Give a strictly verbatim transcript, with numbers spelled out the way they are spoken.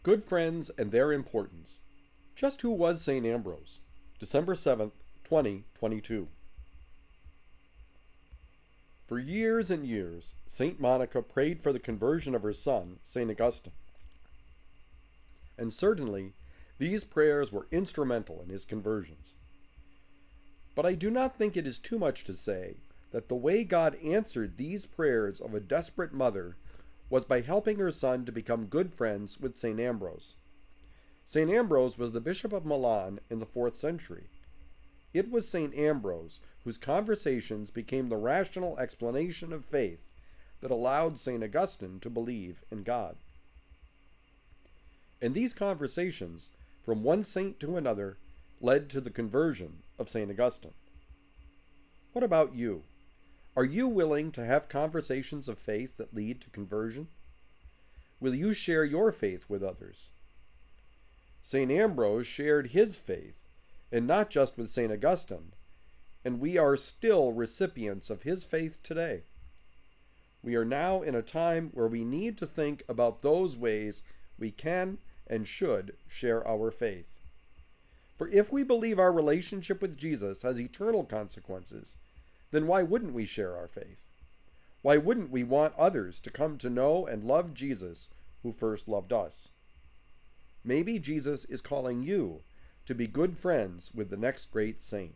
Good friends and their importance. Just who was Saint Ambrose? December seventh, twenty twenty-two. For years and years, Saint Monica prayed for the conversion of her son, Saint Augustine. And certainly, these prayers were instrumental in his conversions. But I do not think it is too much to say that the way God answered these prayers of a desperate mother was by helping her son to become good friends with Saint Ambrose. Saint Ambrose was the Bishop of Milan in the fourth century. It was Saint Ambrose whose conversations became the rational explanation of faith that allowed Saint Augustine to believe in God. And these conversations, from one saint to another, led to the conversion of Saint Augustine. What about you? Are you willing to have conversations of faith that lead to conversion? Will you share your faith with others? Saint Ambrose shared his faith, and not just with Saint Augustine, and we are still recipients of his faith today. We are now in a time where we need to think about those ways we can and should share our faith. For if we believe our relationship with Jesus has eternal consequences, then why wouldn't we share our faith? Why wouldn't we want others to come to know and love Jesus who first loved us? Maybe Jesus is calling you to be good friends with the next great saint.